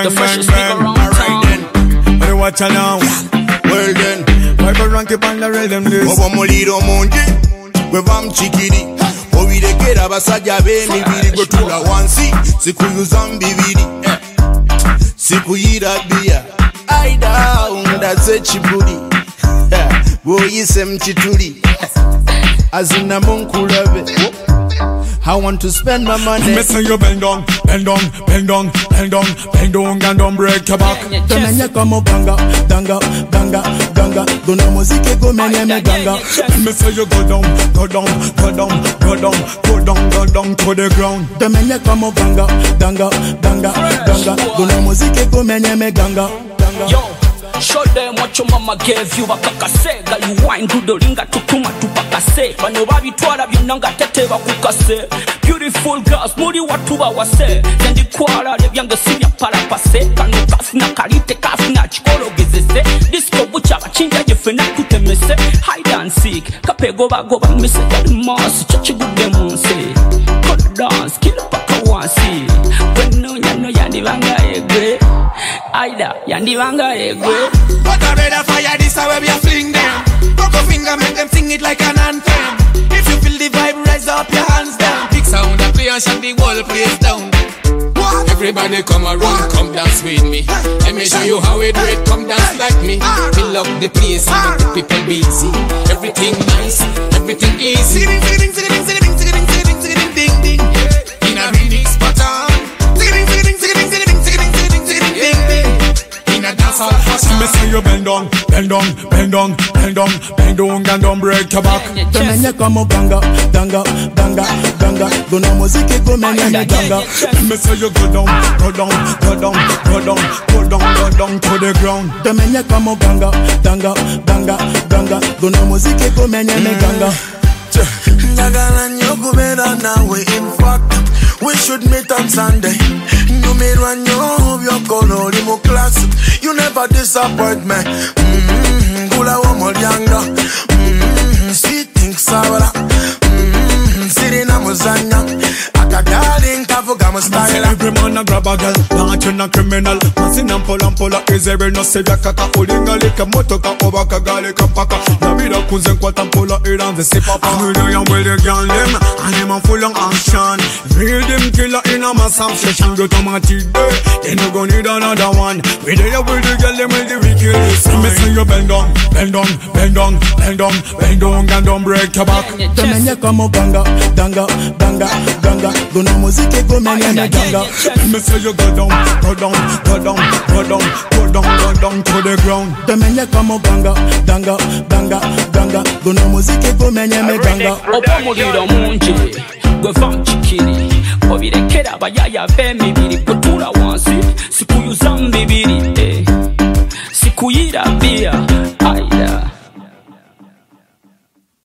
the freshest nigga around town. But watch out now. Well then, why go rank up on the rhythm this? Bobo Moliro Monje, we vam chikiri. Ovidekera basajja b'emibiri gwe tula wansi, sikuyuza mbibiri, sikuyira bia. Aida undatse chibuli, boyise mchituli, azina munkulabe. I want to spend my money. Me say you bend down, bend down, bend down, bend down, bend down and don't break your back. Temenya kamo ganga, ganga, ganga, ganga. Dona muziki go menye me ganga. Me say you go down, go down, go down, go down, go down, go down to the ground. Temenya kamo ganga, ganga, ganga, ganga. Dona muziki go menye me ganga, ganga. Yo. Show them what your mama gave you. Bakakase, girl you wine gudolinga tutuma tupakase. Bano babitwala binanga tete bakukase. Beautiful girls, muri watu bawase. Zendi kwala lebyange sinya parapase. Kano kafina kalite kafina chikolo gezese. Disco bucha bachinja jefena kutemese. Hide and seek, kapego bagoba mise. Yali masi, chachi gude monse. Kono dance, kila paka wansi. Weno nyano yandi banga egwe. Aida, yandi banga egwe. But I better fire this away, we are fling them. Coco finger, make them sing it like an anthem. If you feel the vibe, raise up your hands down. Big sound, I play and shut the whole place down. What? Everybody come around, come dance with me. Let me show you how we do it, come dance like me. Fill up the place and make the people busy. Everything nice, everything easy. Ding, ding, ding, ding, ding, ding, ding, ding, ding, ding, ding. In a remix pattern. Ding, ding, ding, ding, ding, ding, ding, ding, ding, ding, ding, ding. Me say you bend down, bend down, bend down, bend down, bend down and don't break your back. Temenya kamo ganga, ganga, ganga, ganga. Dona muziki go menye me ganga. Me say you go down, go down, go down, go down, go down, go down to the ground. Temenya kamo ganga, ganga, ganga, ganga. Dona muziki go menye me ganga. Njagala nyo kubera nawe, in fact we should meet on Sunday. Nyumirwa nyo byokolo oli mu class. You never disappoint me. Gula wo molyanga. Sweet thing sabala. Sirina muzanya. Akagali nkavuga mu style. Every man a grab a girl, not you not criminal. Masin and pola is every no sevya kaka. Ulinga lika motoka obaka gali kapaka. Nabida kuzen kwa tampola iran the sipapa. We know you with the girl them, and them a full on action. Real them killer in a mass obsession. Go to my day, then you gon' need another one. We there with the girl them with the wicked. Me say you bend down, bend down, bend down, bend down, bend down and don't break your back. Temenya kamo ganga, ganga, ganga, ganga. Dona muziki go menye me ganga. Me say you go down, go down, go down, go down, go down, go down to the ground. Temenya kamo ganga, ganga, ganga, ganga. Dona muziki go menye me ganga. Obo muliro munje, gwe vam chikiri. Obirekera bayaya b'emibiri kutula wansi. Sikuyuza mbibiri, sikuyira bia.